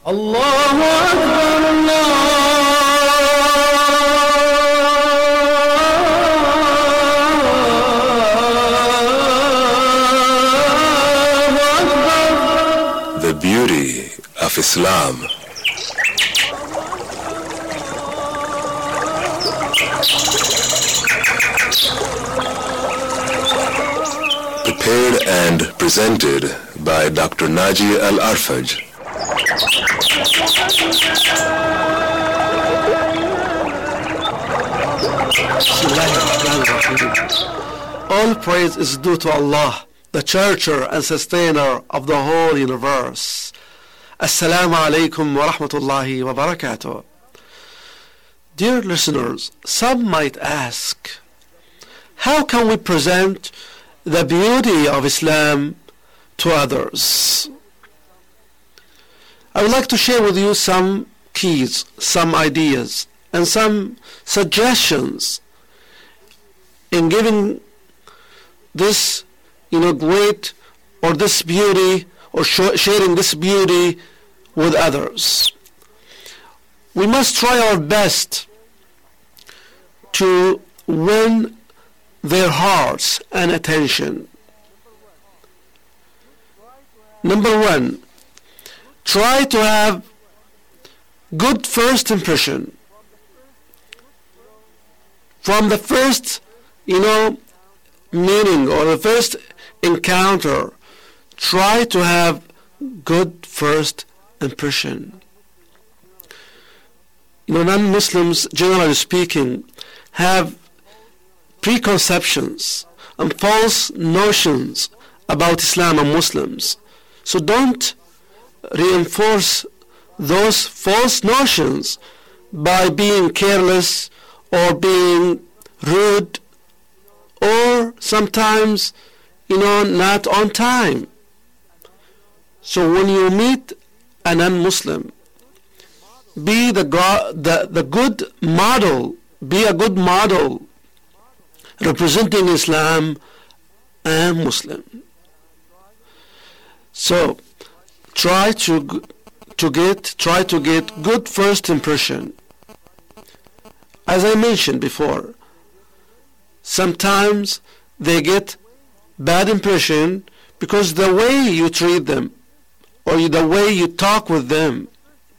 الله أكبر الله أكبر. The beauty of Islam. Prepared and presented by Dr. Naji Al-Arfaj. All praise is due to Allah, the Churcher and Sustainer of the whole universe. Assalamu alaikum wa rahmatullahi wa barakatuh. Dear listeners, some might ask, how can we present the beauty of Islam to others? I would like to share with you some keys, some ideas, and some suggestions in giving this, great, or this beauty, or sharing this beauty with others. We must try our best to win their hearts and attention. Number one, try to have good first impression. From the first, meaning or the first encounter, try to have good first impression. Non-Muslims, generally speaking, have preconceptions and false notions about Islam and Muslims. So don't reinforce those false notions by being careless or being rude or sometimes, not on time. So when you meet a non-Muslim, be the good model, be a good model representing Islam and Muslim. So try to get good first impression. As I mentioned before, sometimes they get bad impression because the way you treat them or the way you talk with them.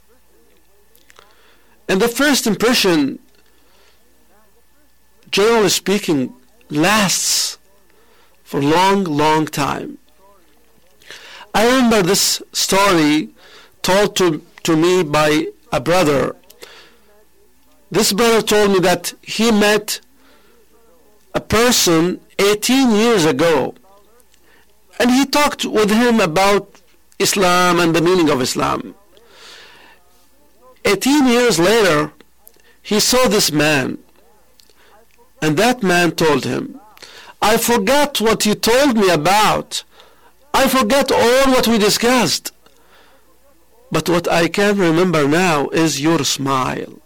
And the first impression, generally speaking, lasts for long time. I remember this story told to me by a brother. This brother told me that he met a person 18 years ago, and he talked with him about Islam and the meaning of Islam. 18 years later, he saw this man, and that man told him, I forgot what you told me about. I forgot all what we discussed. But what I can remember now is your smile.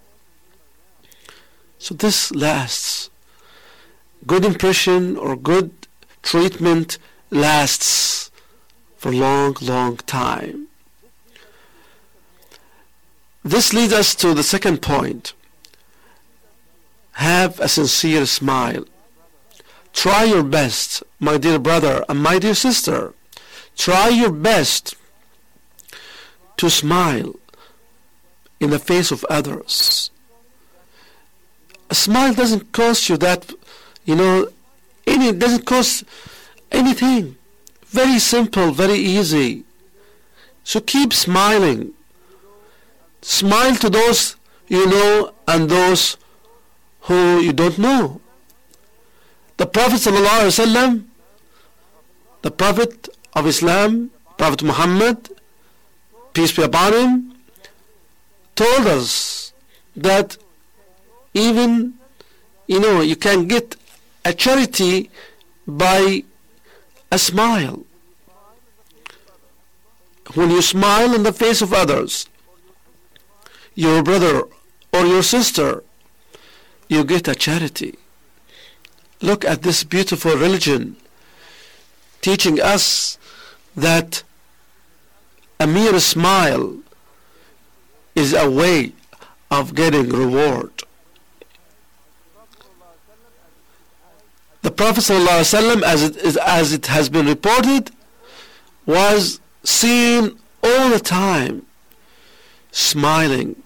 So this lasts. Good impression or good treatment lasts for long time. This leads us to the second point. Have a sincere smile. Try your best, my dear brother and my dear sister. Try your best to smile in the face of others. A smile doesn't cost you that, it doesn't cost anything. Very simple, very easy. So keep smiling. Smile to those you know and those who you don't know. The Prophet ﷺ, the Prophet of Islam, Prophet Muhammad, peace be upon him, told us that even, you can get a charity by a smile. When you smile in the face of others, your brother or your sister, you get a charity. Look at this beautiful religion teaching us that a mere smile is a way of getting reward. The Prophet ﷺ, as it has been reported, was seen all the time smiling.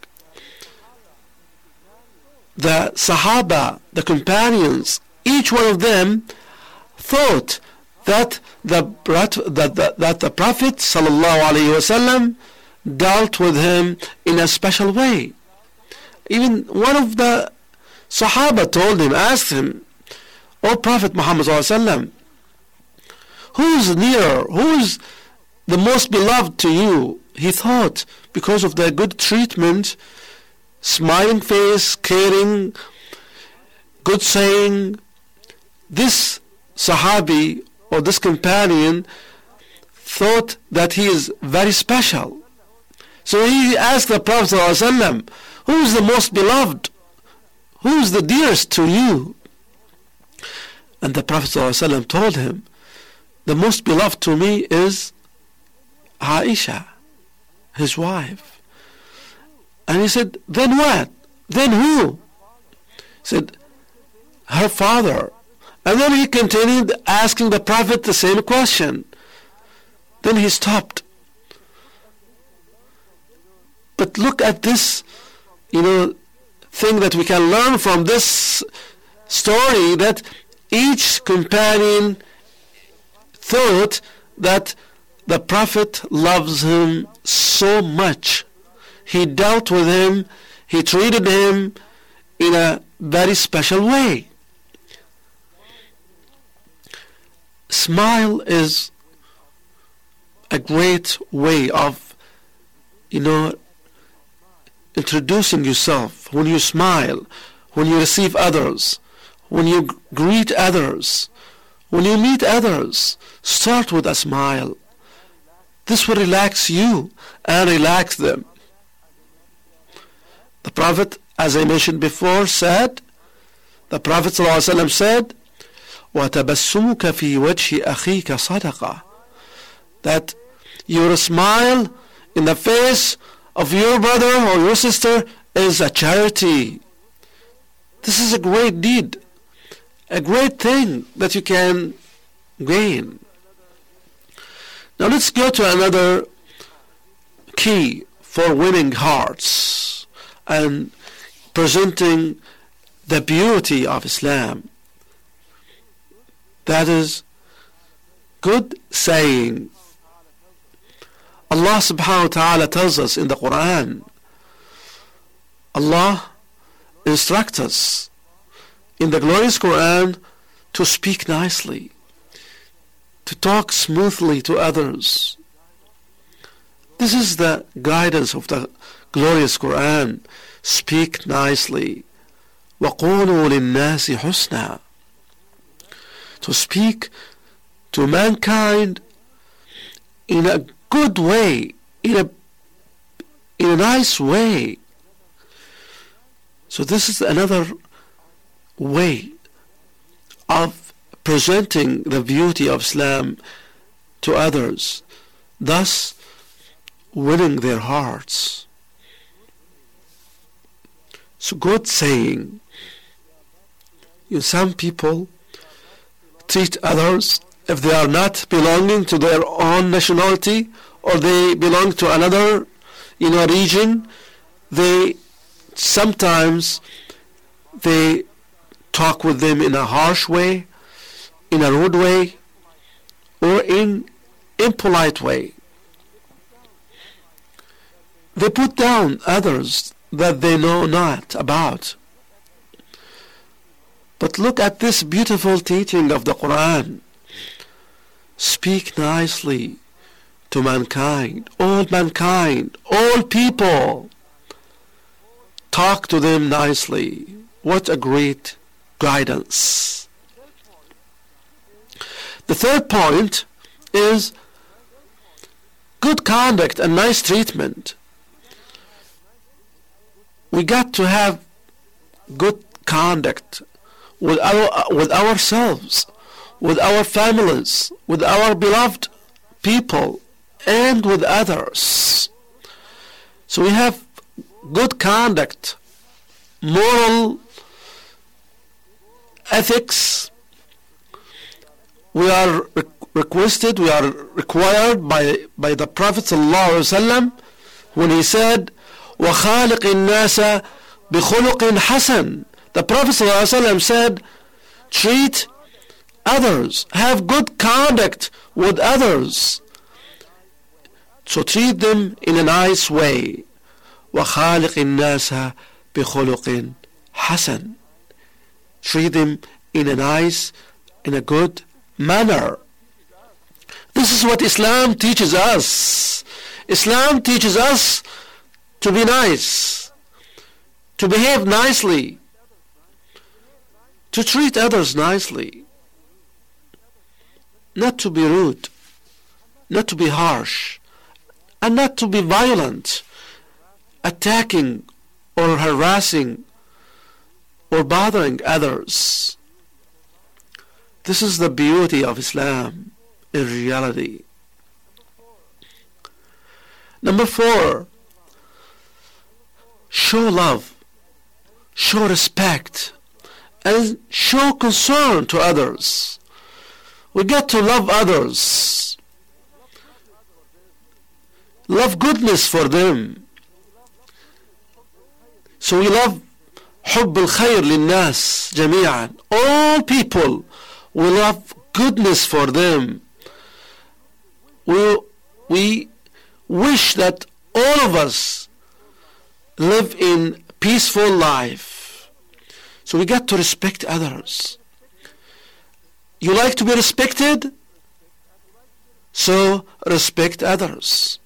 The Sahaba, the companions, each one of them thought that the Prophet ﷺ dealt with him in a special way. Even one of the Sahaba told him, asked him, "O Prophet Muhammad ﷺ, who's nearer, who's the most beloved to you?" He thought, because of the good treatment, smiling face, caring, good saying, this Sahabi or this companion thought that he is very special. So he asked the Prophet ﷺ, who is the most beloved? Who is the dearest to you? And the Prophet ﷺ told him, the most beloved to me is Aisha, his wife. And he said, then what? Then who? He said, her father. And then he continued asking the Prophet the same question. Then he stopped. But look at this, thing that we can learn from this story, that each companion thought that the Prophet loves him so much. He dealt with him, he treated him in a very special way. Smile is a great way of, introducing yourself. When you smile, when you receive others, when you greet others, when you meet others, start with a smile. This will relax you and relax them. The Prophet, as I mentioned before, said, the Prophet ﷺ said, وَتَبَسُّمُكَ فِي وَجْهِ أَخِيكَ صَدَقَةً, that your smile in the face of your brother or your sister is a charity. This is a great deed, a great thing that you can gain. Now let's go to another key for winning hearts and presenting the beauty of Islam. That is good saying. Allah subhanahu wa ta'ala tells us in the Quran, Allah instructs us in the glorious Quran to speak nicely, to talk smoothly to others. This is the guidance of the glorious Quran. Speak nicely. وَقُولُوا لِلنَّاسِ حُسْنًا, to speak to mankind in a good way, in a nice way. So this is another way of presenting the beauty of Islam to others, thus winning their hearts. So good saying. Some people treat others, if they are not belonging to their own nationality or they belong to another region, they sometimes talk with them in a harsh way, in a rude way, or in impolite way. They put down others that they know not about. But look at this beautiful teaching of the Quran. Speak nicely to mankind, all people. Talk to them nicely. What a great guidance. The third point is good conduct and nice treatment. We got to have good conduct with ourselves, with our families, with our beloved people, and with others. So we have good conduct, moral ethics, we are requested, we are required by the Prophet ﷺ when he said, وَخَالِقِ النَّاسَ بِخُلُقٍ حَسَنٍ. The Prophet ﷺ said, treat others, have good conduct with others. So treat them in a nice way. وَخَالِقِ النَّاسَ بِخُلُقٍ حَسَنٍ. Treat them in a good manner. This is what Islam teaches us. Islam teaches us to be nice, to behave nicely, to treat others nicely, not to be rude, not to be harsh, and not to be violent, attacking or harassing or bothering others. This is the beauty of Islam in reality. Number 4, show love, show respect, and show concern to others. We get to love others, love goodness for them. So we love حب الخير للناس جميعا. All people, we love goodness for them. We wish that all of us live in peaceful life. So we got to respect others. You like to be respected? So respect others.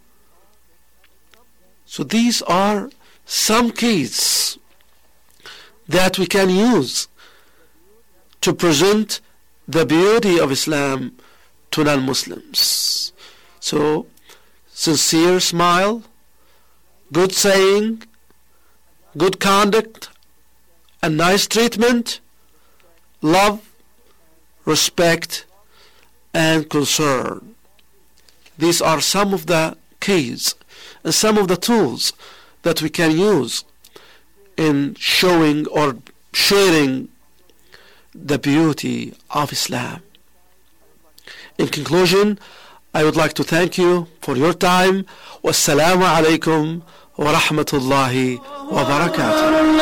So these are some keys that we can use to present the beauty of Islam to non-Muslims. So, sincere smile, good saying, good conduct, and nice treatment, love, respect, and concern. These are some of the keys and some of the tools that we can use in showing or sharing the beauty of Islam. In conclusion, I would like to thank you for your time. Wassalamu alaikum wa rahmatullahi wa barakatuh.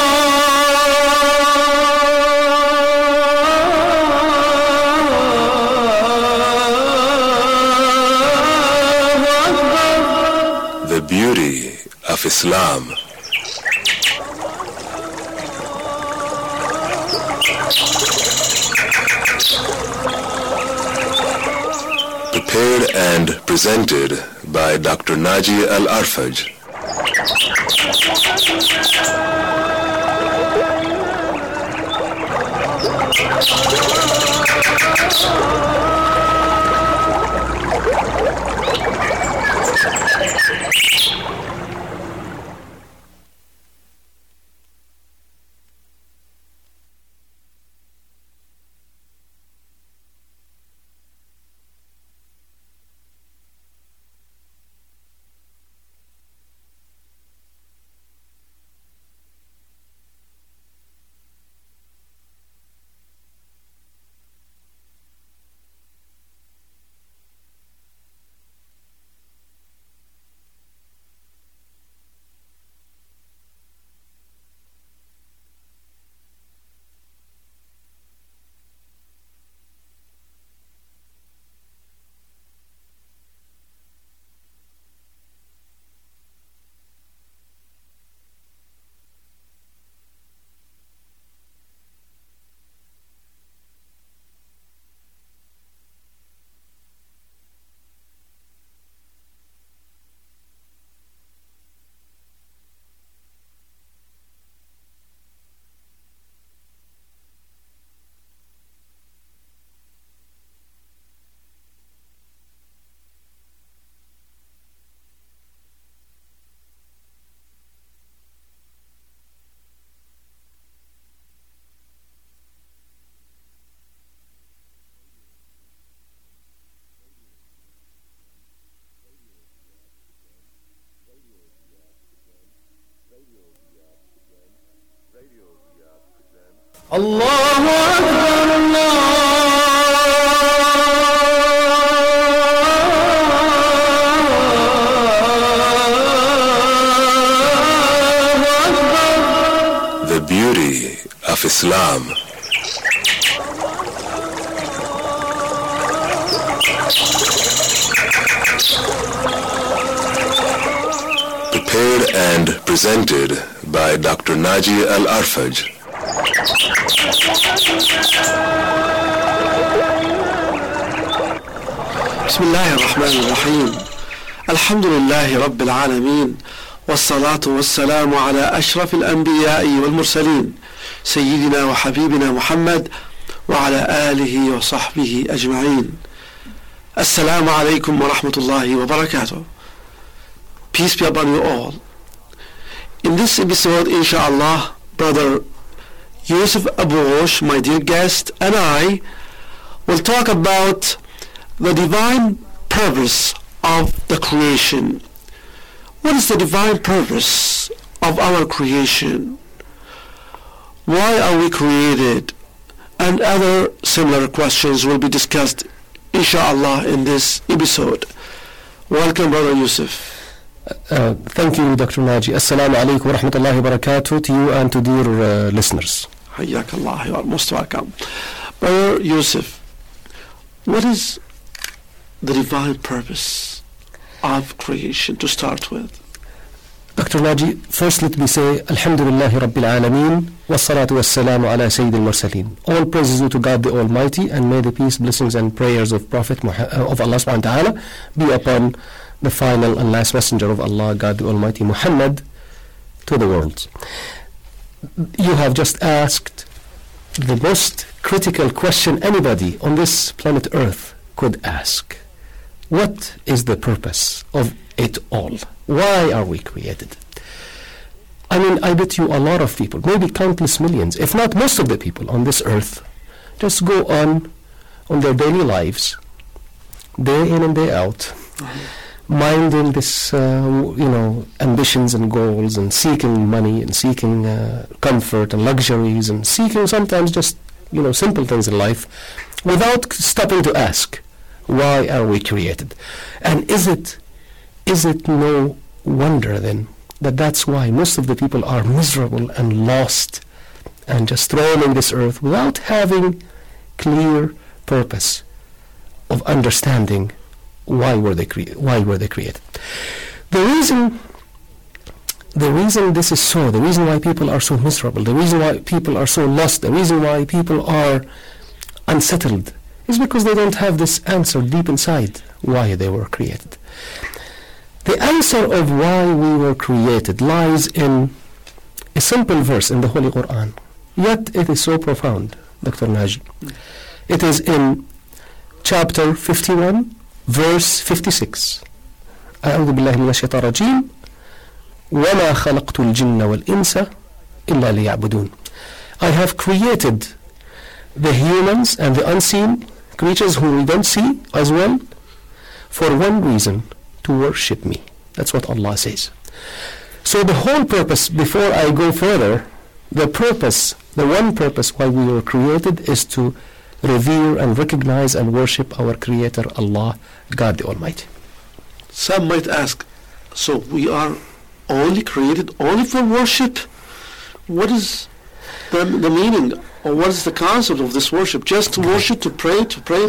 The beauty of Islam. Prepared and presented by Dr. Naji Al-Arfaj. Allahu Akbar, Allahu Akbar. The beauty of Islam. Prepared and presented by Dr. Naji Al-Arfaj. بسم الله الرحمن الرحيم. الحمد لله رب العالمين، والصلاة والسلام على أشرف الأنبياء والمرسلين سيدنا وحبيبنا محمد وعلى آله وصحبه أجمعين. السلام عليكم ورحمة الله وبركاته. Peace be upon you all. In this episode, inshallah, Brother Yusuf Abu Ghosh, my dear guest, and I will talk about the divine purpose of the creation. What is the divine purpose of our creation? Why are we created? And other similar questions will be discussed, inshallah, in this episode. Welcome, Brother Yusuf. Thank you, Dr. Naji. Assalamu alaikum wa rahmatullahi wa barakatuh to you and to dear listeners. Hayyakallah, you are most welcome. Brother Yusuf, what is the divine purpose of creation to start with? Dr. Naji, first let me say, Alhamdulillahi Rabbil Alameen, wassalatu wassalamu ala Sayyid al-Mursaleen. All praises due to God the Almighty, and may the peace, blessings and prayers of Prophet of Allah subhanahu wa ta'ala be upon the final and last messenger of Allah, God the Almighty, Muhammad, to the world. You have just asked the most critical question anybody on this planet Earth could ask. What is the purpose of it all? Why are we created? I mean, I bet you a lot of people, maybe countless millions, if not most of the people on this earth, just go on their daily lives, day in and day out, minding this, ambitions and goals, and seeking money, and seeking comfort and luxuries, and seeking sometimes just, simple things in life, without stopping to ask, why are we created? And is it no wonder then that that's why most of the people are miserable and lost and just roaming this earth without having clear purpose of understanding why were they created. The reason this is so, the reason why people are so miserable, the reason why people are so lost, the reason why people are unsettled is because they don't have this answer deep inside why they were created. The answer of why we were created lies in a simple verse in the Holy Quran, yet it is so profound, Dr. Naji. It is in chapter 51, verse 56. أعوذ بالله من الشيطان الرجيم وما خلقت الجن والإنس إلا ليعبدون. I have created the humans and the unseen creatures whom we don't see as well for one reason, to worship me. That's what Allah says. So the whole purpose, before I go further, the one purpose why we were created is to revere and recognize and worship our Creator, Allah, God the Almighty. Some might ask, so we are only created only for worship? What is the meaning, or what is the concept of this worship? Just to worship, to pray?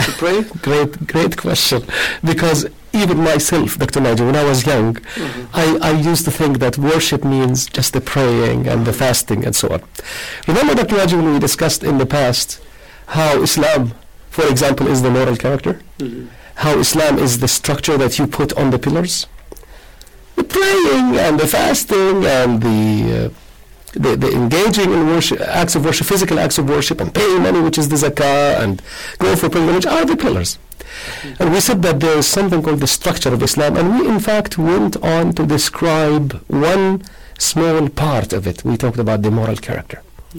Great question. Because even myself, Dr. Naji, when I was young, I used to think that worship means just the praying and the fasting and so on. Remember, Dr. Naji, when we discussed in the past how Islam, for example, is the moral character? How Islam is the structure that you put on the pillars? The praying and the fasting and the engaging in worship, acts of worship, physical acts of worship, and paying money, which is the zakah, and going for pilgrimage, are the pillars. And we said that there is something called the structure of Islam, and we in fact went on to describe one small part of it. We talked about the moral character.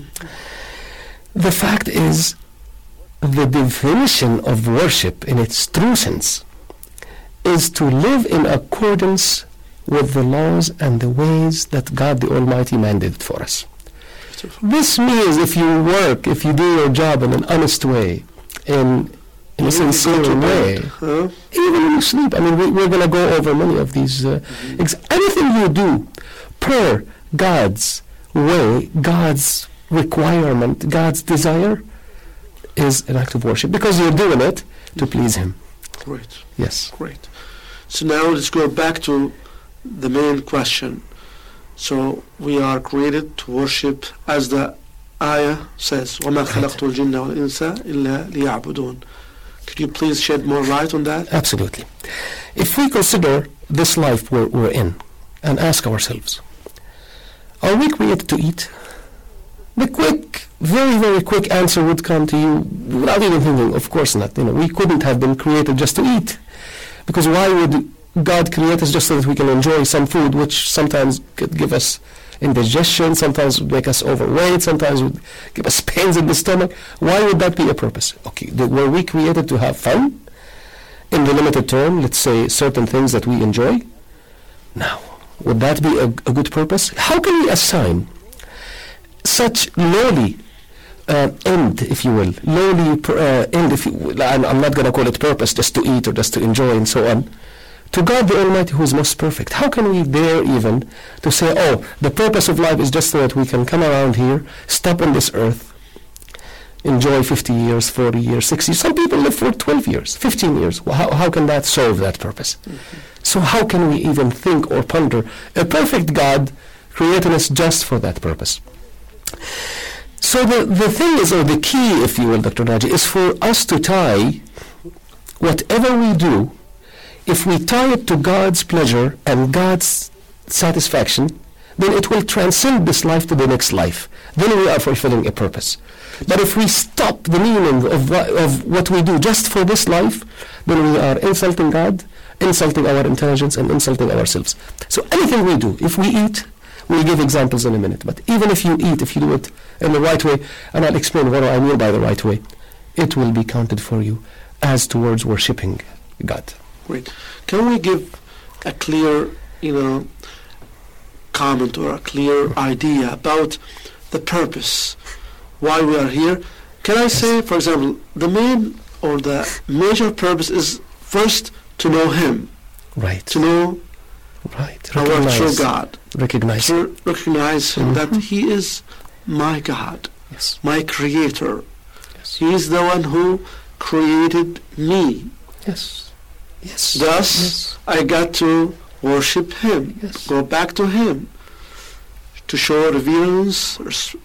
The fact is, the definition of worship in its true sense is to live in accordance with the laws and the ways that God the Almighty mandated for us. This means if you work, if you do your job in an honest way, in a sincere way, even when you sleep. I mean, we're going to go over many of these. Anything you do per God's way, God's requirement, God's desire, is an act of worship because you're doing it to please Him. Great. Yes. Great. So now let's go back to the main question. So we are created to worship, as the ayah says, وَمَا خَلَقْتُ الْجِنَّ وَالْإِنسَ إِلَّا لِيَعْبُدُونَ. Could you please shed more light on that? Absolutely. If we consider this life we're in and ask ourselves, are we created to eat? The quick, very, very quick answer would come to you without even thinking, of course not. We couldn't have been created just to eat. Because why would God create us just so that we can enjoy some food, which sometimes could give us indigestion, sometimes would make us overweight, sometimes would give us pains in the stomach? Why would that be a purpose? Okay, were we created to have fun? In the limited term, let's say certain things that we enjoy? Now, would that be a good purpose? How can we assign such lowly end, if you will, lowly end, if you will, I'm not going to call it purpose, just to eat or just to enjoy and so on, to God the Almighty who is most perfect? How can we dare even to say, oh, the purpose of life is just so that we can come around here, stop on this earth, enjoy 50 years, 40 years, 60 years. Some people live for 12 years, 15 years. Well, how can that serve that purpose? So how can we even think or ponder a perfect God created us just for that purpose? So the thing is, or the key, if you will, Dr. Naji, is for us to tie whatever we do, if we tie it to God's pleasure and God's satisfaction, then it will transcend this life to the next life. Then we are fulfilling a purpose. But if we stop the meaning of what we do just for this life, then we are insulting God, insulting our intelligence, and insulting ourselves. So anything we do, if we eat, we'll give examples in a minute, but even if you eat, if you do it in the right way, and I'll explain what I mean by the right way, it will be counted for you as towards worshipping God. Great. Can we give a clear, comment or a clear idea about the purpose, why we are here? Can I say, for example, the main or the major purpose is first to know Him. Right. To know our true God. Recognize Him, that He is my God, yes, my Creator. Yes. He is the one who created me. Yes. Yes. Thus, yes, I got to worship Him, yes, go back to Him, to show reverence,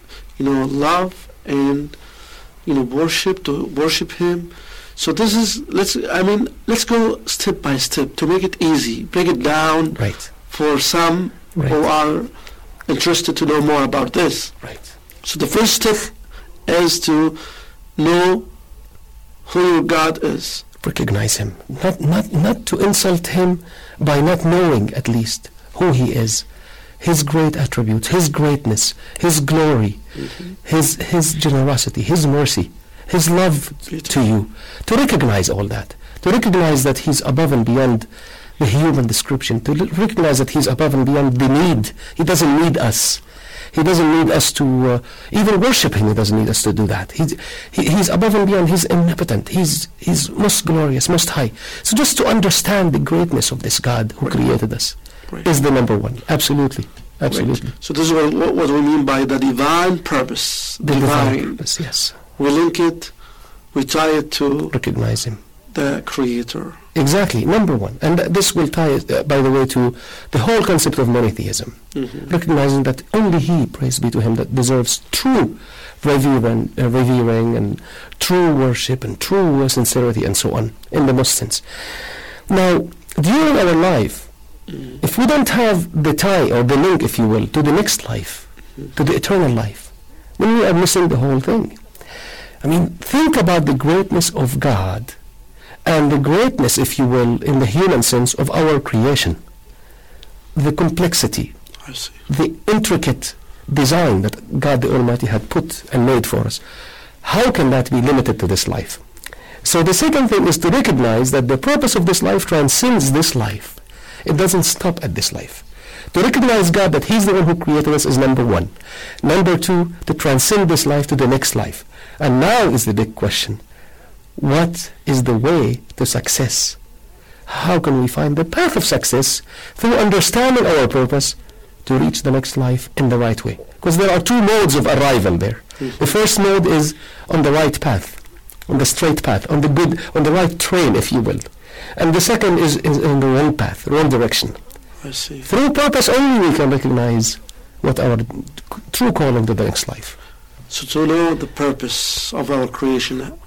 love, and worship, to worship Him. So this is let's go step by step to make it easy, break it down, right, for some who are interested to know more about this. Right. So the first step is to know who your God is. Recognize Him, not to insult Him by not knowing at least who He is, His great attributes, His greatness, His glory, His generosity, His mercy, His love to you. To recognize all that, to recognize that He's above and beyond the human description, to recognize that He's above and beyond the need. He doesn't need us. He doesn't need us to even worship Him. He doesn't need us to do that. He's above and beyond. He's omnipotent. He's most glorious, most high. So just to understand the greatness of this God who created us is the number one. Absolutely. Absolutely. So this is what we mean by the divine purpose. The divine purpose, yes. We link it, we tie it to recognize Him, the Creator. Exactly, number one. And this will tie, by the way, to the whole concept of monotheism. Recognizing that only He, praise be to Him, that deserves true revering and true worship and true sincerity and so on, in the most sense. Now, during our life, if we don't have the tie or the link, if you will, to the next life, to the eternal life, then we are missing the whole thing. I mean, think about the greatness of God and the greatness, if you will, in the human sense of our creation. The complexity, the intricate design that God the Almighty had put and made for us. How can that be limited to this life? So the second thing is to recognize that the purpose of this life transcends this life. It doesn't stop at this life. To recognize God, that He's the one who created us, is number one. Number two, to transcend this life to the next life. And now is the big question. What is the way to success? How can we find the path of success through understanding our purpose to reach the next life in the right way? Because there are two modes of arrival there. The first mode is on the right path, on the straight path, on the right train, if you will. And the second is in the wrong path, wrong direction. I see. Through purpose only we can recognize what our true calling to the next life. So to know the purpose of our creation and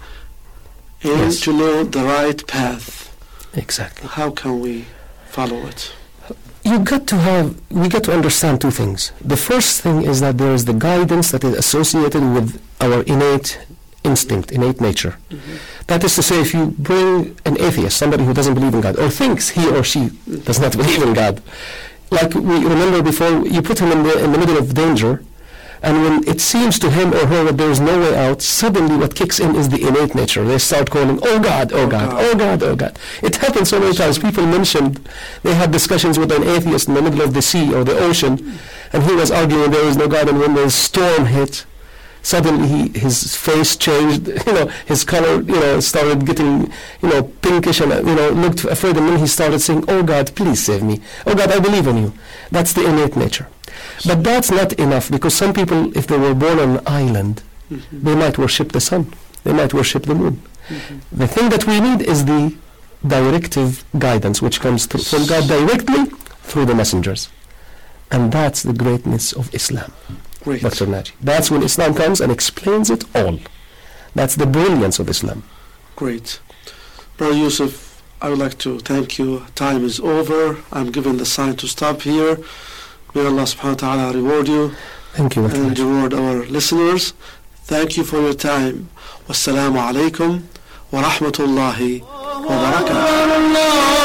Yes. to know the right path, Exactly. how can we follow it? We get to understand two things. The first thing is that there is the guidance that is associated with our innate instinct, innate nature. That is to say, if you bring an atheist, somebody who doesn't believe in God, or thinks he or she does not believe in God, like we remember before, you put him in the middle of danger, and when it seems to him or her that there is no way out, suddenly what kicks in is the innate nature. They start calling, oh God, oh God, oh God, oh God. It happens so many times. People mentioned they had discussions with an atheist in the middle of the sea or the ocean, and he was arguing there is no God, and when the storm hit, suddenly his face changed, his color, started getting, pinkish, and, looked afraid, and then he started saying, oh God, please save me. Oh God, I believe in you. That's the innate nature. But that's not enough, because some people, if they were born on an island, they might worship the sun. They might worship the moon. The thing that we need is the directive guidance, which comes from God directly through the messengers. And that's the greatness of Islam. Great. Dr. Naji. That's when Islam comes and explains it all. That's the brilliance of Islam. Great. Brother Yusuf, I would like to thank you. Time is over. I'm giving the sign to stop here. May Allah subhanahu wa ta'ala reward you. Thank you. And reward our listeners. Thank you for your time. Wassalamu alaikum wa rahmatullahi wa barakatuh.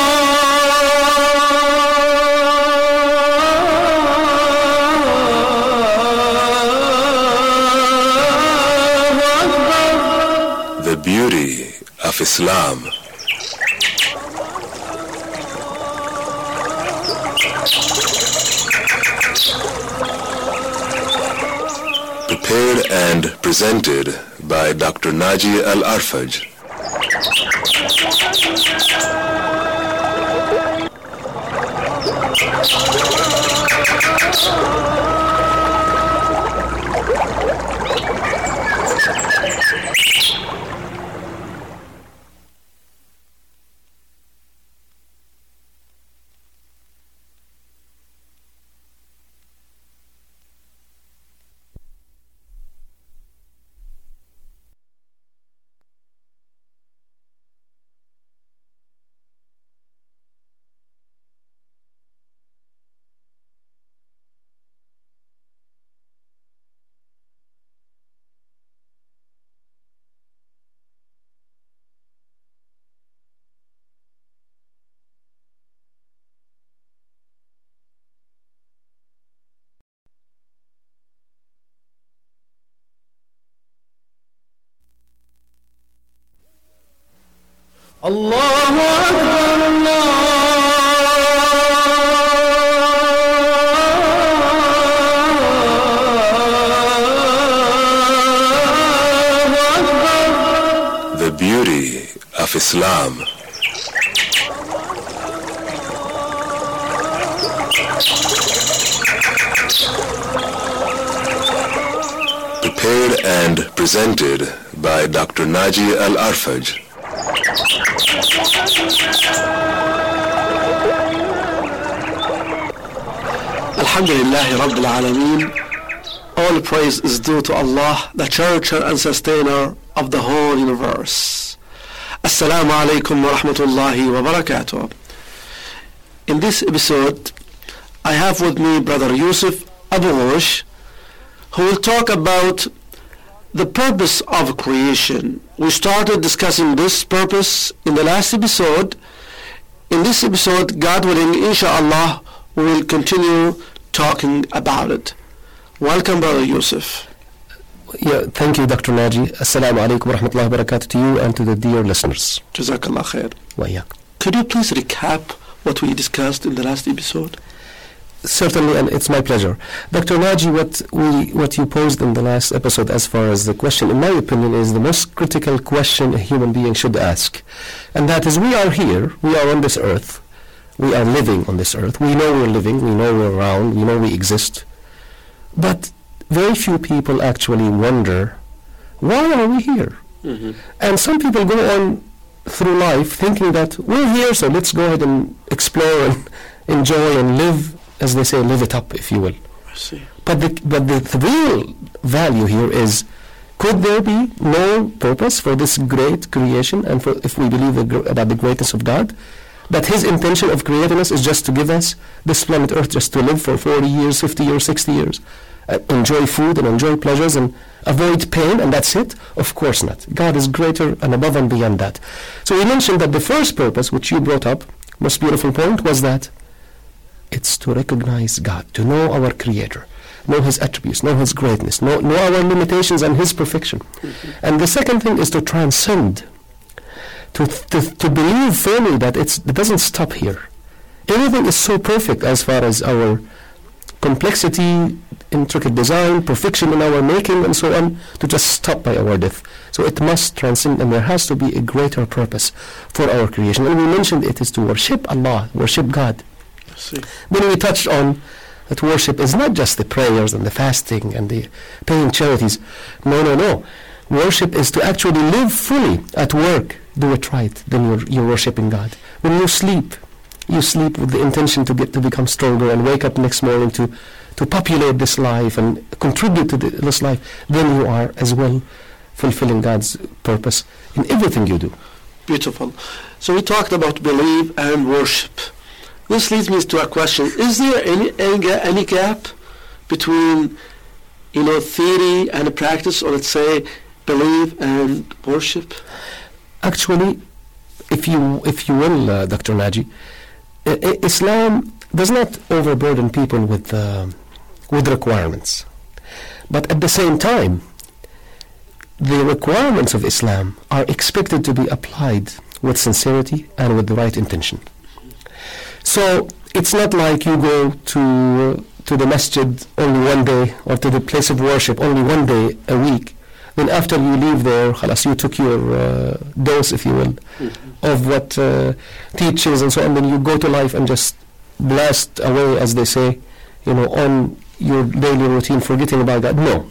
The beauty of Islam. Prepared and presented by Dr. Naji Al-Arfaj. Allahu Akbar, The beauty of Islam. Prepared and presented by Dr. Naji Al-Arfaj. Alhamdulillahi Rabbil Alameen. All praise is due to Allah, the cherisher and sustainer of the whole universe. Assalamu alaikum wa rahmatullahi wa barakatuh. In this episode, I have with me Brother Yusuf Abu Ghosh, who will talk about the purpose of creation. We started discussing this purpose in the last episode. In this episode, God willing, inshallah, we will continue talking about it. Welcome, Brother Yusuf. Yeah, thank you, Dr. Naji. Assalamu alaikum wa rahmatullahi wa barakatuh to you and to the dear listeners. Jazakallah khair. Wa iyyak. Could you please recap what we discussed in the last episode? Certainly, and it's my pleasure. Dr. Naji, what you posed in the last episode as far as the question, in my opinion, is the most critical question a human being should ask. And that is, we are here, we are on this earth, we are living on this earth, we know we're living, we know we're around, we know we exist. But very few people actually wonder, why are we here? Mm-hmm. And some people go on through life thinking that we're here, so let's go ahead and explore and enjoy and live, as they say, live it up, if you will. I see. But the real value here is, could there be no purpose for this great creation, and for, if we believe about the greatness of God, that His intention of creating us is just to give us this planet Earth, just to live for 40 years, 50 years, 60 years, enjoy food and enjoy pleasures and avoid pain, and that's it? Of course not. God is greater and above and beyond that. So we mentioned that the first purpose, which you brought up, most beautiful point, was that it's to recognize God, to know our Creator, know His attributes, know His greatness, know our limitations and His perfection. Mm-hmm. And the second thing is to transcend, to believe firmly that it doesn't stop here. Everything is so perfect as far as our complexity, intricate design, perfection in our making, and so on, to just stop by our death. So it must transcend, and there has to be a greater purpose for our creation. And we mentioned it is to worship Allah, worship God. Then we touched on that worship is not just the prayers and the fasting and the paying charities. No. Worship is to actually live fully at work. Do it right, then you're worshiping God. When you sleep with the intention to become stronger and wake up next morning to populate this life and contribute to this life, then you are as well fulfilling God's purpose in everything you do. Beautiful. So we talked about belief and worship. This leads me to a question. Is there any gap between, theory and practice, or let's say belief and worship? Actually, if you will, Dr. Naji, Islam does not overburden people with requirements. But at the same time, the requirements of Islam are expected to be applied with sincerity and with the right intention. So it's not like you go to the masjid only one day, or to the place of worship only one day a week. Then after you leave there, khalas, you took your dose, if you will, of what teachings and so on. Then you go to life and just blast away, as they say, on your daily routine, forgetting about God. No.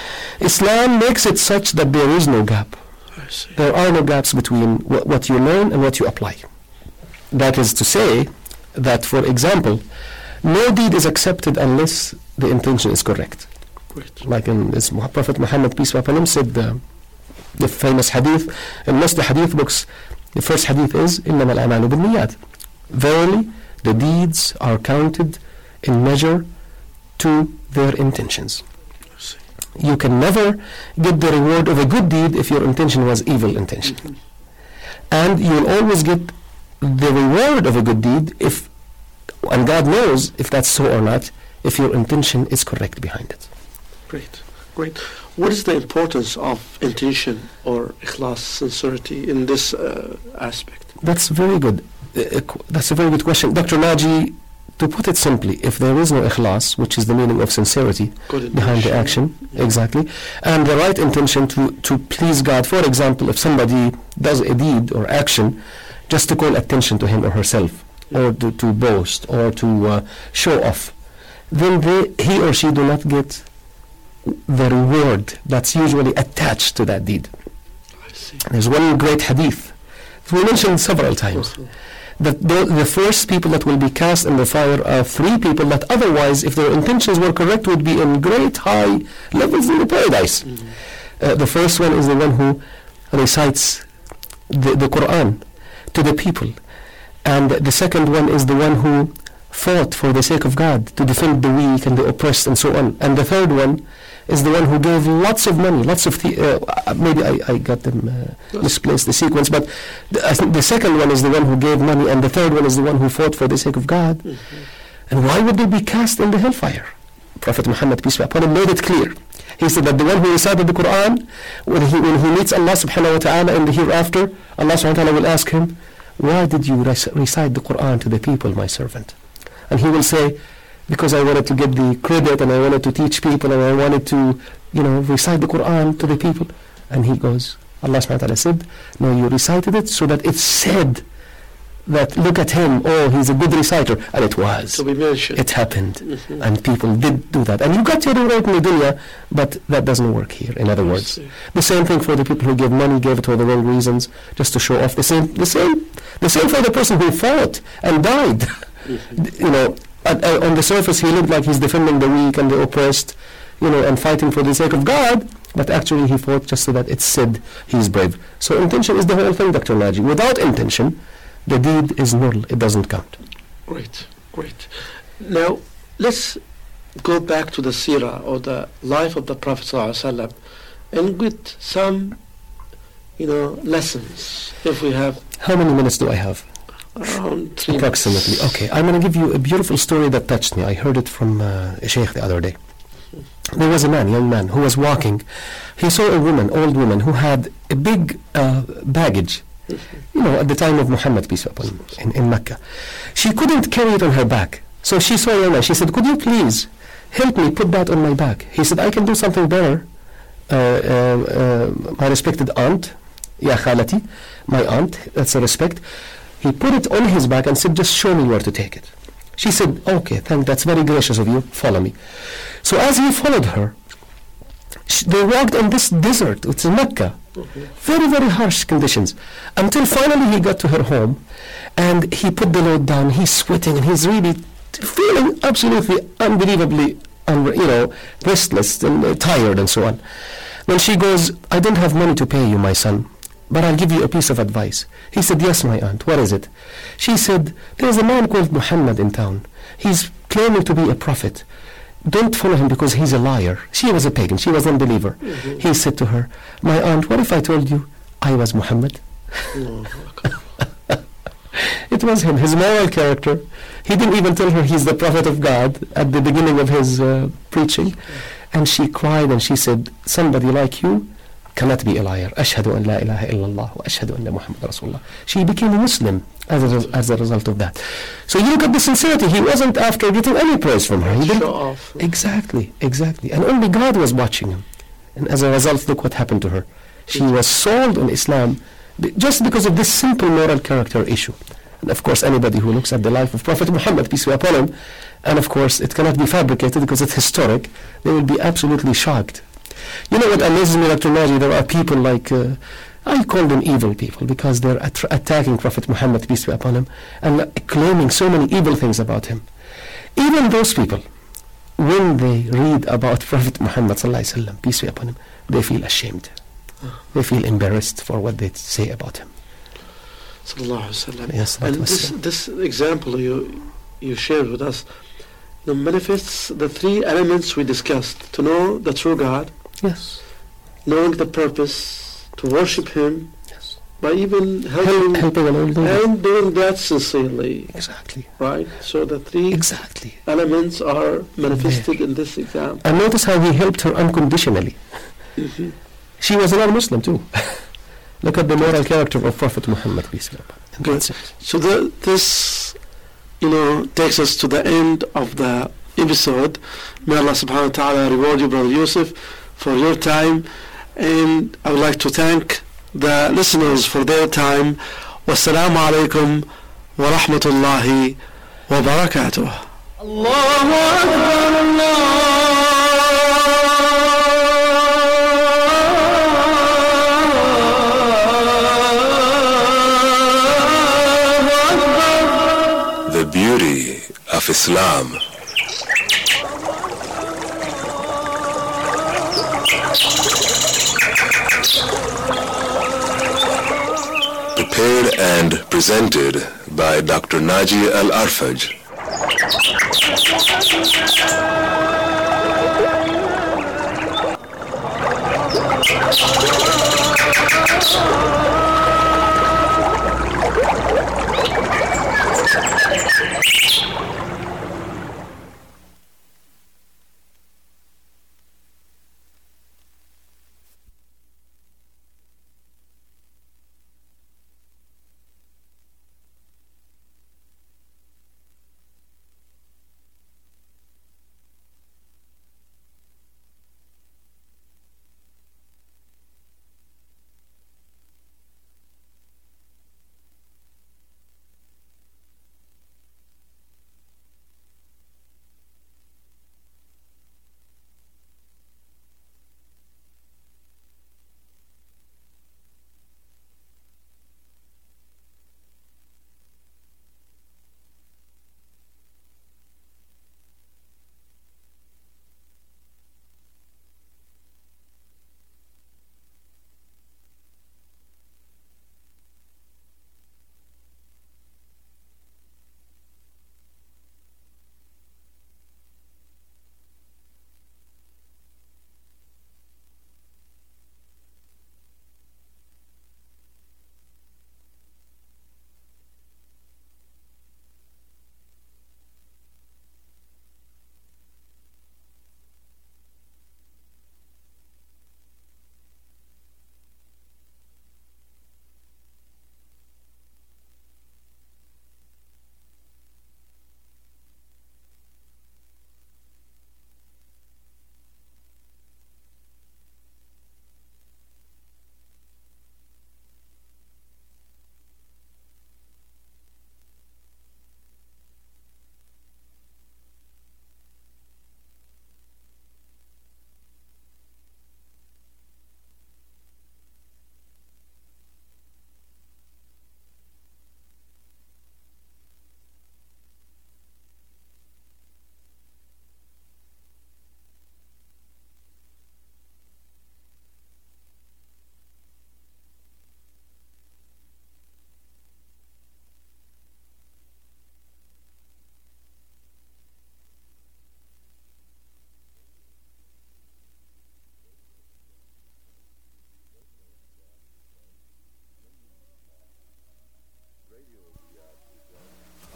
Islam makes it such that there is no gap. There are no gaps between what you learn and what you apply. That is to say that, for example, no deed is accepted unless the intention is correct. Great. Like in this Prophet Muhammad, peace be upon him, said the famous hadith in most of the hadith books. The first hadith is إِنَّمَا الْأَعْمَالُ بِالنِّيَّاتِ. Verily, the deeds are counted in measure to their intentions. You can never get the reward of a good deed if your intention was evil intention. Mm-hmm. And you will always get the reward of a good deed and God knows if that's so or not, if your intention is correct behind it. Great. What is the importance of intention or ikhlas, sincerity, in this aspect? That's very good. That's a very good question. Dr. Naji, to put it simply, if there is no ikhlas, which is the meaning of sincerity behind the action, exactly, and the right intention to please God, for example, if somebody does a deed or action just to call attention to him or herself, or to boast, or to show off, then he or she do not get the reward that's usually attached to that deed. I see. There's one great hadith we mentioned several times, that the first people that will be cast in the fire are three people that otherwise, if their intentions were correct, would be in great high levels in the paradise. Mm-hmm. The first one is the one who recites the Quran to the people, and the second one is the one who fought for the sake of God to defend the weak and the oppressed and so on, and the third one is the one who gave lots of money, maybe I got them misplaced the sequence, but I think the second one is the one who gave money, and the third one is the one who fought for the sake of God. Mm-hmm. And why would they be cast in the hellfire? Prophet Muhammad, peace be upon him, made it clear. He said that the one who recited the Quran, when he meets Allah subhanahu wa ta'ala in the hereafter, Allah subhanahu wa ta'ala will ask him, why did you recite the Quran to the people, my servant? And he will say, because I wanted to get the credit and I wanted to teach people and I wanted to, recite the Quran to the people. And he goes, Allah subhanahu wa ta'ala said, no, you recited it so that it's said that look at him, oh, he's a good reciter. And it was. To be mentioned. It happened. And people did do that. And you got your reward in the dunya, but that doesn't work here, in other words. The same thing for the people who gave money, gave it for the wrong reasons, just to show off. The same for the person who fought and died. On the surface he looked like he's defending the weak and the oppressed, and fighting for the sake of God, but actually he fought just so that it's said he's brave. So intention is the whole thing, Dr. Naji. Without intention, the deed is null. It doesn't count. Great. Now, let's go back to the seerah or the life of the Prophet ﷺ and get some, lessons. If we have... How many minutes do I have? Around 3 approximately. minutes. Okay, I'm going to give you a beautiful story that touched me. I heard it from a sheikh the other day. There was a young man, who was walking. He saw a old woman, who had a big baggage, at the time of Muhammad, peace be upon him, in Mecca. She couldn't carry it on her back. So she saw a man. She said, could you please help me put that on my back? He said, I can do something better. My respected aunt, Ya Khalati, my aunt, that's a respect. He put it on his back and said, just show me where to take it. She said, okay, that's very gracious of you, follow me. So as he followed her, they walked on this desert, it's in Mecca, very, very harsh conditions, until finally he got to her home, and he put the load down, he's sweating, and he's really feeling absolutely unbelievably, restless and tired and so on. Then she goes, I don't have money to pay you, my son, but I'll give you a piece of advice. He said, yes, my aunt, what is it? She said, there's a man called Muhammad in town. He's claiming to be a prophet. Don't follow him because he's a liar. She was a pagan, she was an unbeliever. He said to her, my aunt, what if I told you I was Muhammad? It was him, his moral character. He didn't even tell her he's the prophet of God at the beginning of his preaching. And she cried and she said, somebody like you cannot be a liar. Ashhadu an la ilaha illallah wa ashhadu anna Muhammad Rasulullah. She became a Muslim as a result of that. So you look at the sincerity. He wasn't after getting any praise from her. He didn't show off. Exactly. And only God was watching him. And as a result, look what happened to her. She was sold on Islam just because of this simple moral character issue. And of course, anybody who looks at the life of Prophet Muhammad, peace be upon him, and of course, it cannot be fabricated because it's historic, they will be absolutely shocked. You know what amazes me, Dr. Naji? There are people like, I call them evil people because they're attacking Prophet Muhammad, peace be upon him, and claiming so many evil things about him. Even those people, when they read about Prophet Muhammad sallallahu alaihi wasallam, peace be upon him, they feel ashamed. They feel embarrassed for what they say about him. Sallallahu alaihi wasallam. Yes, and this example you shared with us manifests the three elements we discussed: to know the true God, yes, knowing the purpose, to worship Him, yes, by even helping an old lady. and doing that sincerely. Exactly. Right? So the three Exactly. elements are manifested in this example. And notice how he helped her unconditionally. She was a non-Muslim too. Look at the moral character of Prophet Muhammad, peace be upon him. Good. So this, takes us to the end of the episode. May Allah subhanahu wa ta'ala reward you, Brother Yusuf, for your time. And I would like to thank the listeners for their time. Wassalamu alaikum wa rahmatullahi wa barakatuh. Allahu Akbar, Allah. The beauty of Islam. Prepared and presented by Dr. Naji Al-Arfaj.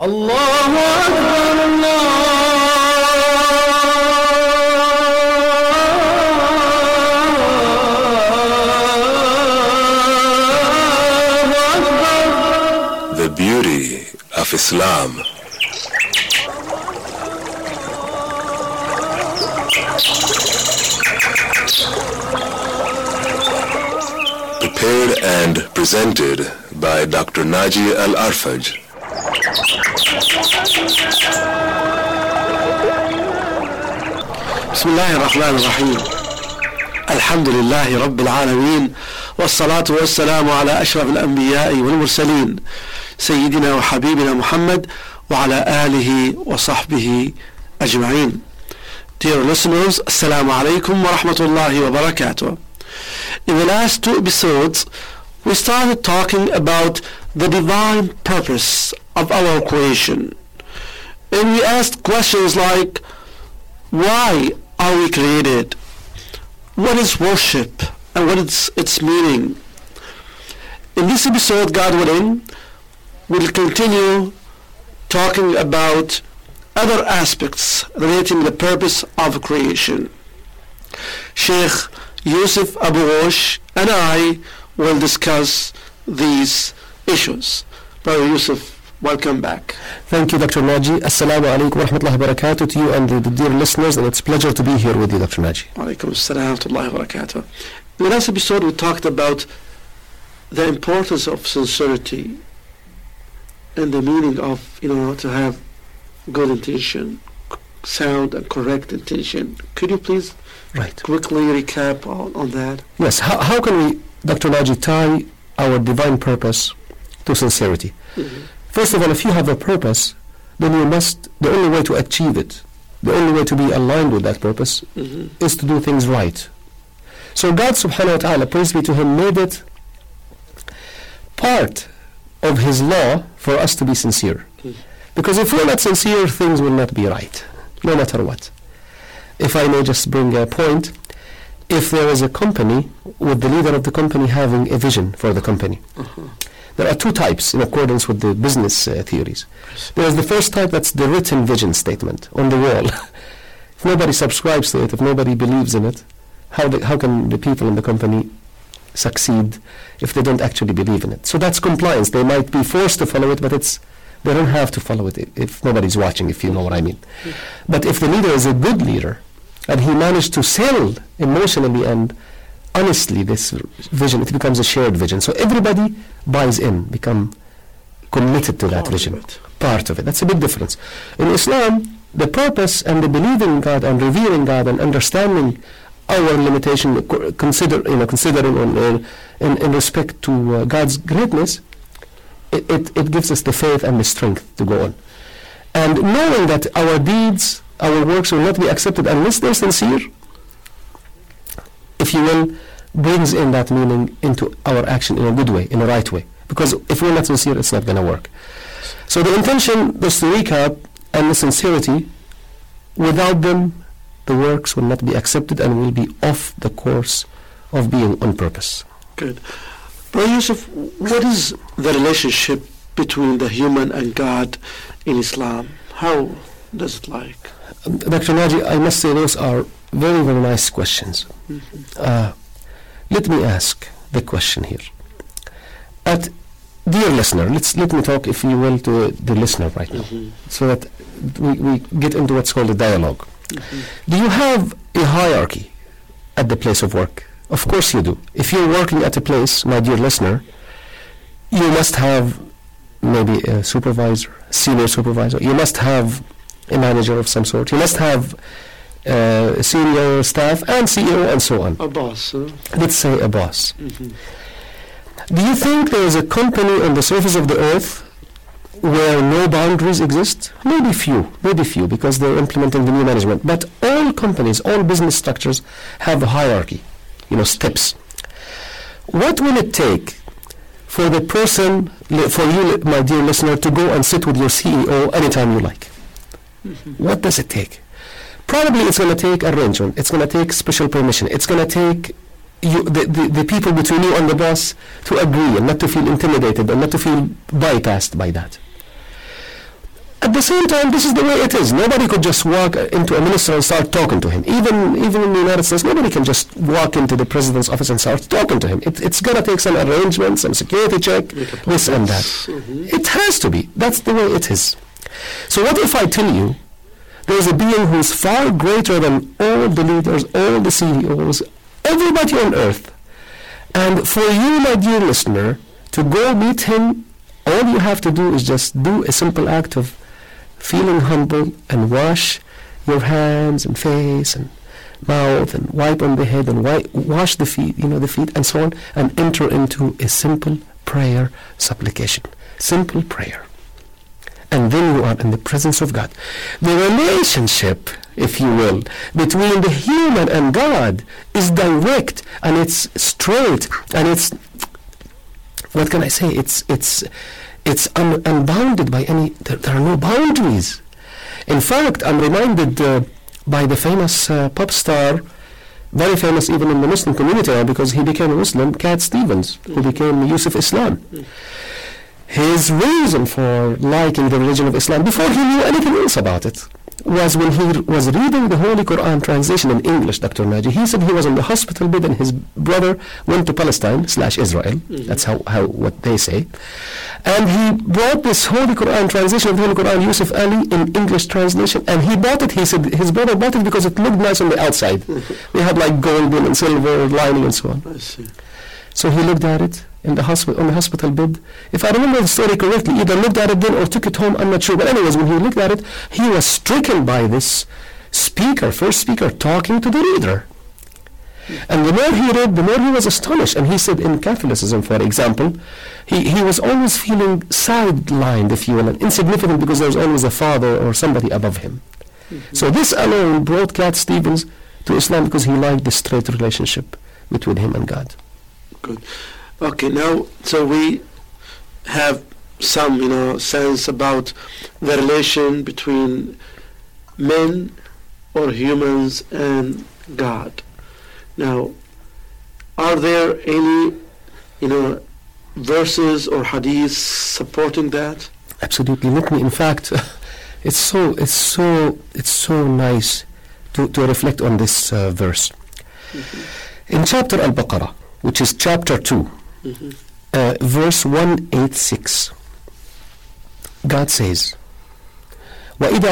Allahu Akbar, Allahu Akbar. The beauty of Islam. Prepared and presented by Dr. Naji Al-Arfaj. بسم الله الرحمن الرحيم. الحمد لله رب العالمين، والصلاة والسلام على أشرف الأنبياء والمرسلين سيدنا وحبيبنا محمد وعلى آله وصحبه أجمعين. Dear listeners, Assalamu alaikum wa rahmatullahi wa barakatuh. In the last two episodes, we started talking about the divine purpose of our creation. And we asked questions like, why are we created? What is worship? And what is its meaning? In this episode, God willing, we'll continue talking about other aspects relating to the purpose of creation. Sheikh Yusuf Abu Ghosh and I will discuss these issues. Brother Yusuf, welcome back. Thank you, Dr. Naji. Assalamu alaikum wa rahmatullahi wa barakatuh to you and the dear listeners, and it's a pleasure to be here with you, Dr. Naji. Alaikum assalam wa rahmatullahi wa barakatuh. In the last episode, we talked about the importance of sincerity and the meaning of, to have good intention, sound and correct intention. Could you please quickly recap on that? Yes. How can we, Dr. Naji, tie our divine purpose to sincerity? Mm-hmm. First of all, if you have a purpose, then the only way to achieve it, the only way to be aligned with that purpose is to do things right. So God subhanahu wa ta'ala, praise be to Him, made it part of His law for us to be sincere. Because if we're not sincere, things will not be right, no matter what. If I may just bring a point, if there is a company with the leader of the company having a vision for the company, there are two types in accordance with the business theories. There is the first type, that's the written vision statement on the wall. If nobody subscribes to it, if nobody believes in it, how can the people in the company succeed if they don't actually believe in it? So that's compliance. They might be forced to follow it, but they don't have to follow it if nobody's watching, if you know what I mean. But if the leader is a good leader, and he managed to sell emotionally and honestly this vision, it becomes a shared vision. So everybody buys in, become committed to that vision. Part of it. That's a big difference. In Islam, the purpose and the believing in God and revering God and understanding our limitation, considering in respect to God's greatness, it gives us the faith and the strength to go on. And knowing that our deeds, our works will not be accepted unless they're sincere, if you will, brings in that meaning into our action in a good way, in a right way. Because if we're not sincere, it's not going to work. So the intention, just to recap, and the sincerity, without them, the works will not be accepted and will be off the course of being on purpose. Good. Brother Yusuf, what is the relationship between the human and God in Islam? How does it like? Dr. Naji, I must say those are very, very nice questions. Let me ask the question here. Dear listener, let me talk, if you will, to the listener right now, so that we get into what's called a dialogue. Do you have a hierarchy at the place of work? Of course you do. If you're working at a place, my dear listener, you must have maybe a supervisor, senior supervisor. You must have a manager of some sort. You must have senior staff and CEO and so on. A boss. Let's say a boss. Do you think there is a company on the surface of the earth where no boundaries exist? Maybe few, because they're implementing the new management. But all companies, all business structures have a hierarchy, steps. What will it take for the person, for you, my dear listener, to go and sit with your CEO anytime you like? What does it take? Probably it's going to take arrangement. It's going to take special permission. It's going to take the people between you and the boss to agree and not to feel intimidated and not to feel bypassed by that. At the same time, this is the way it is. Nobody could just walk into a minister and start talking to him. Even in the United States, nobody can just walk into the president's office and start talking to him. It's going to take some arrangements, some security check, this and that. It has to be. That's the way it is. So what if I tell you there is a being who is far greater than all the leaders, all the CEOs, everybody on earth, and for you, my dear listener, to go meet him, all you have to do is just do a simple act of feeling humble and wash your hands and face and mouth and wipe on the head and wash the feet, the feet and so on, and enter into a simple prayer supplication. Simple prayer. And then you are in the presence of God. The relationship, if you will, between the human and God is direct and it's straight and it's, what can I say, it's unbounded by any, there are no boundaries. In fact, I'm reminded by the famous pop star, very famous even in the Muslim community now because he became a Muslim, Cat Stevens, who became Yusuf Islam. His reason for liking the religion of Islam, before he knew anything else about it, was when he was reading the Holy Quran translation in English, Dr. Naji. He said he was in the hospital bed and his brother went to Palestine/Israel. That's how what they say. And he brought this Holy Quran translation of the Holy Quran, Yusuf Ali, in English translation, and he bought it. He said his brother bought it because it looked nice on the outside. They had like golden and silver lining and so on. I see. So he looked at it in the hospital, on the hospital bed. If I remember the story correctly, either looked at it then or took it home, I'm not sure. But anyways, when he looked at it, he was stricken by this first speaker, talking to the reader. And the more he read, the more he was astonished. And he said in Catholicism, for example, he was always feeling sidelined, if you will, and insignificant because there was always a father or somebody above him. So this alone brought Cat Stevens to Islam because he liked the straight relationship between him and God. Good. Okay, now, so we have some, sense about the relation between men or humans and God. Now, are there any, verses or hadiths supporting that? Absolutely. Let me, in fact, it's so nice to reflect on this verse. In chapter Al-Baqarah, which is chapter 2, verse 186, God says, وَإِذَا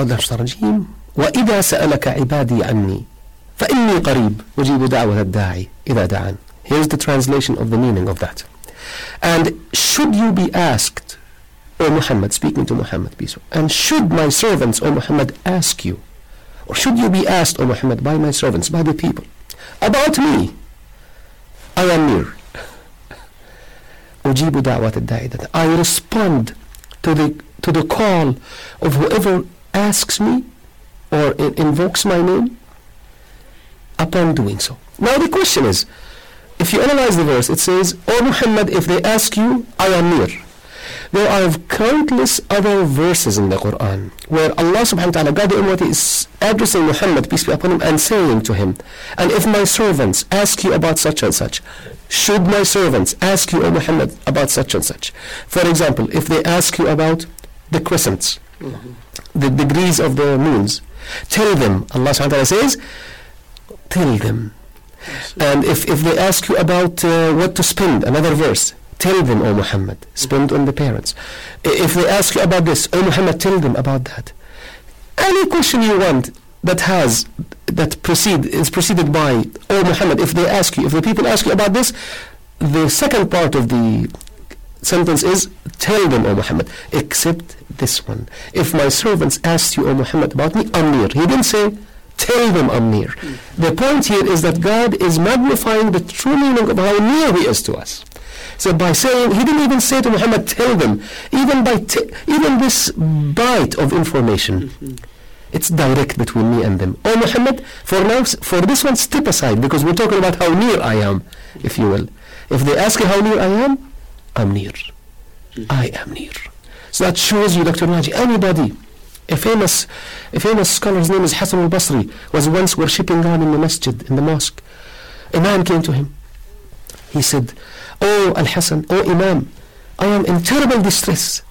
سَأَلَكَ عِبَادِي عَنِّي فَإِنِّي قَرِيبٌ أُجِيبُ دَعْوَةَ الدَّاعِ إِذَا دَعَانِ. Here's the translation of the meaning of that. And should you be asked, O Muhammad, speaking to Muhammad, peace, and should my servants, O Muhammad, ask you, or should you be asked, O Muhammad, by my servants, by the people, about me, I am near. أُجِيبُ دَعْوَةَ الدَّاعِ. I respond to the call of whoever asks me or invokes my name upon doing so. Now the question is, if you analyze the verse, it says, O Muhammad, if they ask you, I am near. There are countless other verses in the Quran where Allah subhanahu wa ta'ala, God the Almighty, is addressing Muhammad, peace be upon him, and saying to him, and if my servants ask you about such and such, should my servants ask you, O Muhammad, about such and such. For example, if they ask you about the crescents, the degrees of the moons, tell them, Allah subhanahu wa ta'ala says, tell them. And if they ask you about what to spend, another verse, tell them, O Muhammad, spend on the parents. If they ask you about this, O Muhammad, tell them about that. Any question you want is preceded by, O Muhammad, if the people ask you about this, the second part of the sentence is, tell them, O Muhammad, except this one. If my servants asked you, O Muhammad, about me, I'm near. He didn't say, tell them I'm near. The point here is that God is magnifying the true meaning of how near He is to us. So by saying, He didn't even say to Muhammad, tell them, even this bite of information, it's direct between me and them. Oh Muhammad, for this one, step aside, because we're talking about how near I am, if you will. If they ask you how near I am, I'm near. I am near. So that shows you, Dr. Naji, anybody, a famous scholar, his name is Hassan al-Basri, was once worshipping God in the masjid, in the mosque. A man came to him. He said, Oh Al-Hassan, oh Imam, I am in terrible distress.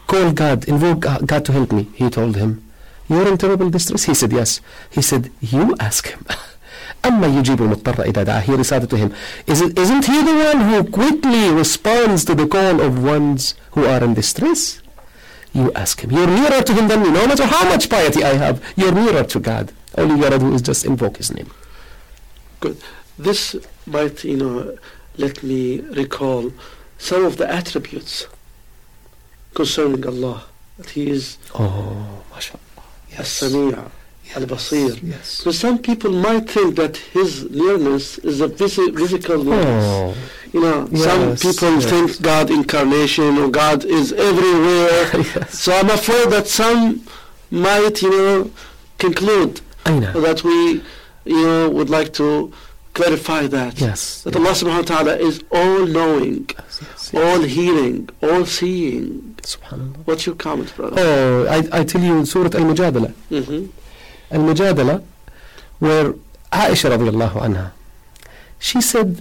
call God, invoke God to help me. He told him, you're in terrible distress? He said, yes. He said, you ask him. أما يجيب المضطر إذا دعاه. He recited to him, isn't he the one who quickly responds to the call of ones who are in distress? You ask him. You're nearer to him than me. No matter how much piety I have, you're nearer to God. All you gotta do is just invoke his name. Good. This might, let me recall some of the attributes concerning Allah. That He is mashallah. Yes. As-Sami', Al-Basir. Yes. So some people might think that His nearness is a physical nearness. Some people think God incarnation or God is everywhere. Yes. So I'm afraid that some might, conclude that we, would like to clarify that. Yes. That Allah subhanahu wa ta'ala is all-knowing, all hearing, all seeing. Subhanallah. What's your comment, brother? I tell you Surah Al-Mujadala. Al-Mujadala, where Aisha radiallahu anha, she said,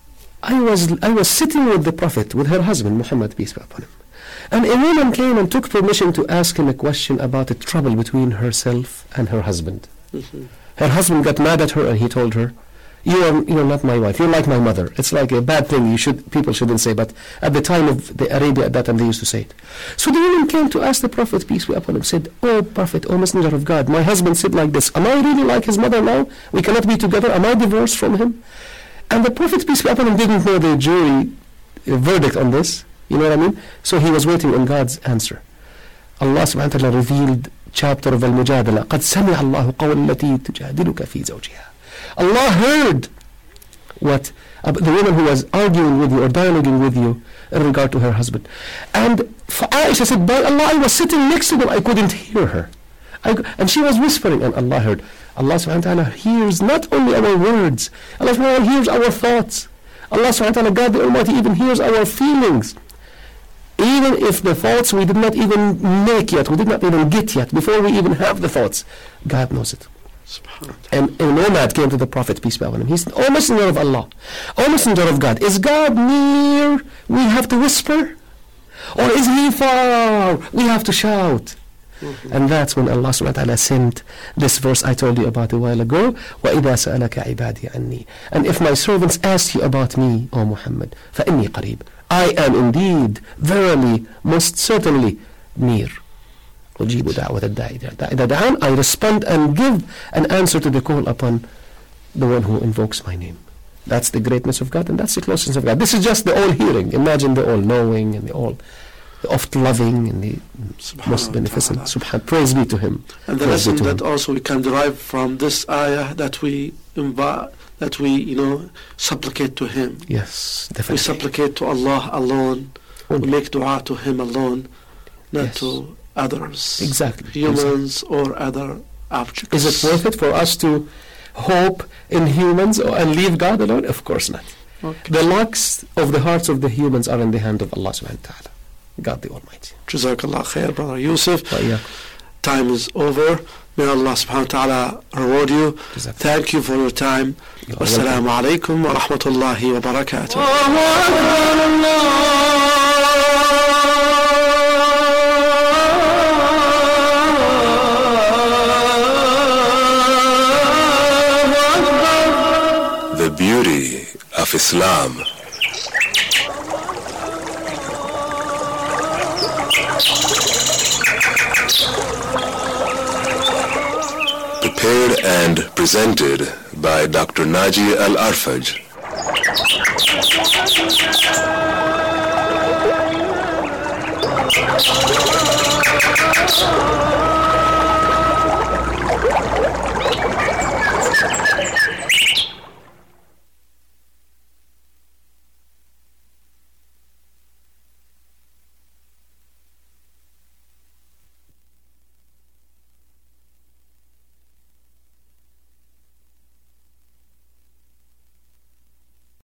I was sitting with the Prophet, with her husband, Muhammad, peace be upon him. And a woman came and took permission to ask him a question about a trouble between herself and her husband. Her husband got mad at her and he told her, you're not my wife, you're like my mother. It's like a bad thing people shouldn't say, but at the time of the Arabia at that time they used to say it. So the woman came to ask the Prophet, peace be upon him, said, oh Prophet, oh Messenger of God, my husband said like this, am I really like his mother now? We cannot be together, am I divorced from him? And the Prophet, peace be upon him, didn't know the jury verdict on this, you know what I mean? So he was waiting on God's answer. Allah subhanahu wa ta'ala revealed chapter of Al-Mujadala, قَدْ سَمِعَ اللَّهُ قَوْلَ الَّتِي تُجَادِلُكَ فِي زَوْجِهَا. Allah heard what the woman who was arguing with you or dialoguing with you in regard to her husband. And Aisha said, by Allah, I was sitting next to them, I couldn't hear her. And she was whispering, and Allah heard. Allah subhanahu wa ta'ala hears not only our words, Allah subhanahu wa ta'ala hears our thoughts. Allah subhanahu wa ta'ala, God the Almighty, even hears our feelings. Even if the thoughts we did not even make yet, we did not even get yet, before we even have the thoughts, God knows it. And a nomad came to the Prophet, peace be upon him. He said, O Messenger of Allah, O Messenger of God, is God near? We have to whisper? Or is He far? We have to shout? And that's when Allah subhanahu wa ta'ala sent this verse I told you about a while ago, وَإِذَا سَأَلَكَ عِبَادِي عَنِّي. And if my servants ask you about me, O Muhammad, فَإِنِّي قَرِيب. I am indeed, verily, most certainly near. أُجِيبُ دَعْوَةَ الدَّاعِ إِذَا دَعَانِ. I respond and give an answer to the call upon the one who invokes my name. That's the greatness of God, and that's the closeness of God. This is just the all-hearing. Imagine the all-knowing and the oft-loving and the most beneficent. Subhan. Praise be to Him. And the lesson that also we can derive from this ayah that we supplicate to Him. Yes, definitely. We supplicate to Allah alone. We make dua to Him alone, not to others. Exactly. Humans or other objects. Is it worth it for us to hope in humans and leave God alone? Of course not. Okay. The locks of the hearts of the humans are in the hand of Allah subhanahu wa ta'ala, God the Almighty. Jazakallah khair, Brother Yusuf. Time is over. May Allah subhanahu wa ta'ala reward you. Thank you for your time. Wassalamu alaikum wa rahmatullahi wa barakatuh. The beauty of Islam. Prepared and presented by Dr. Naji Al-Arfaj.